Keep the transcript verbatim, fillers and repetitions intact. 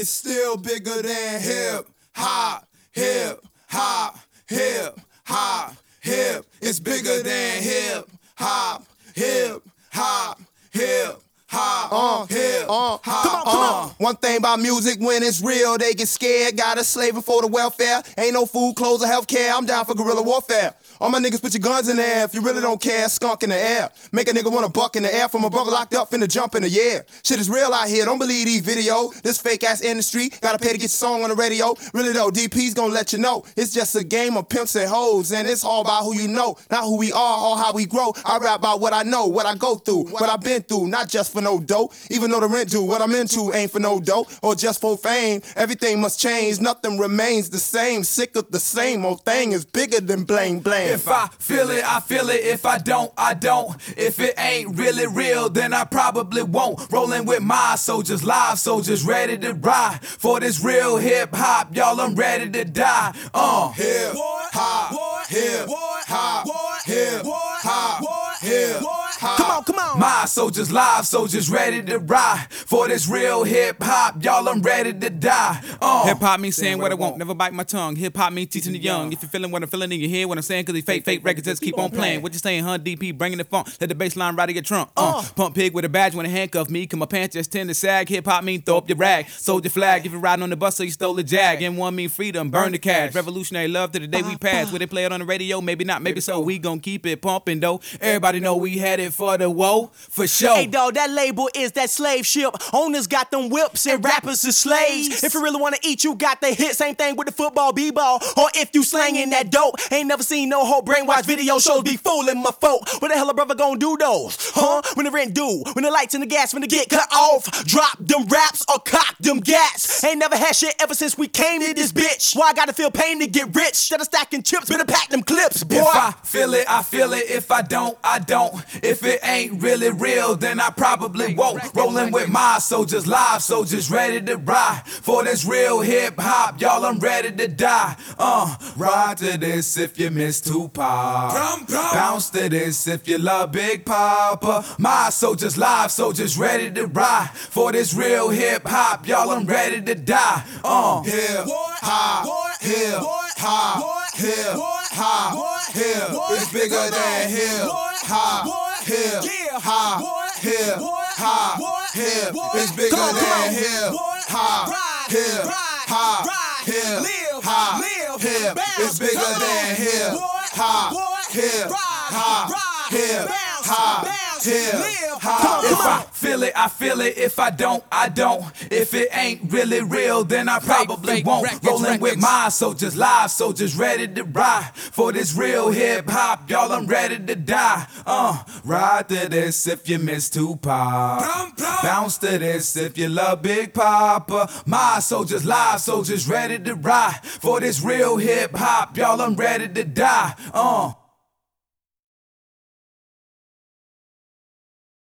It's still bigger than hip hop, hip hop, hip hop, hip. It's bigger than hip hop, hip hop, hip. Hop, uh, hip, uh, hop, come on, come uh. on. One thing about music, when it's real, they get scared. Got a slaving for the welfare. Ain't no food, clothes, or health care. I'm down for guerrilla warfare. All my niggas put your guns in the air. If you really don't care, skunk in the air. Make a nigga wanna buck in the air from a brother locked up finna jump in the air. Shit is real out here, don't believe these videos. This fake ass industry, gotta pay to get your song on the radio. Really though, D P's gonna let you know. It's just a game of pimps and hoes, and it's all about who you know, not who we are or how we grow. I rap about what I know, what I go through, what I've been through, not just for no dough. Even though the rent due, what I'm into ain't for no dough or just for fame. Everything must change, nothing remains the same. Sick of the same old thing is bigger than bling bling. If I feel it, I feel it. If I don't, I don't. If it ain't really real, then I probably won't. Rolling with my soldiers, live soldiers, ready to ride for this real hip hop. Y'all, I'm ready to die. Uh, hip hop, hip hop, hip hop, hip hop. Come on, come on. My soldiers, live soldiers, ready to ride for this real hip hop. Y'all, I'm ready to die. Uh. Hip hop means saying what I want, never bite my tongue. Hip hop means teaching the young. If you're feeling what I'm feeling in your head, what I'm saying, cause these fake, fake records just keep on playing. What you saying, huh? D P bringing the funk. Let the bass line ride in your trunk. Uh. uh. Pump pig with a badge when they handcuff me. Cause my pants just tend to sag. Hip hop mean throw up your rag. Soldier flag if you're riding on the bus so you stole the jag. M one mean freedom, burn the cash. Revolutionary love to the day we pass. Will they play it on the radio? Maybe not, maybe so. We gon' keep it pumping though. Everybody know we headed for the woe. For sure. Hey dog, that label is that slave ship. Owners got them whips and rappers is slaves. If you really wanna eat, you got the hit. Same thing with the football b-ball. Or if you slanging that dope, ain't never seen no whole brainwash video shows be fooling my folk. What the hell a brother gonna do those? Huh? When the rent due, when the lights and the gas when they get cut off, drop them raps or cock them gats. Ain't never had shit ever since we came to this bitch. Why I gotta feel pain to get rich? Instead of stacking chips, better pack them clips, boy. If I feel it, I feel it. If I don't, I don't. If it ain't really real, then I probably won't. Rolling with my soldiers, live soldiers, ready to ride for this real hip hop. Y'all, I'm ready to die. Uh, ride to this if you miss Tupac. Bounce to this if you love Big Papa. My soldiers, live soldiers, ready to ride for this real hip hop. Y'all, I'm ready to die. Uh, hip hop, hip hop, hip hop, hip. It's bigger than hip hop, hip hop, hip hop, hip. It's bigger than hip hop, hip hop, hip hop, hip. It's bigger than hip hop, hip hop, hip hop, hip hop. If I feel it, I feel it. If I don't, I don't. If it ain't really real, then I probably fake won't. records, Rolling with records. my soldiers, live soldiers, ready to ride for this real hip hop. Y'all, I'm ready to die. Uh, ride to this if you miss Tupac. Bounce to this if you love Big Papa. My soldiers, live soldiers, ready to ride for this real hip hop. Y'all, I'm ready to die. Uh.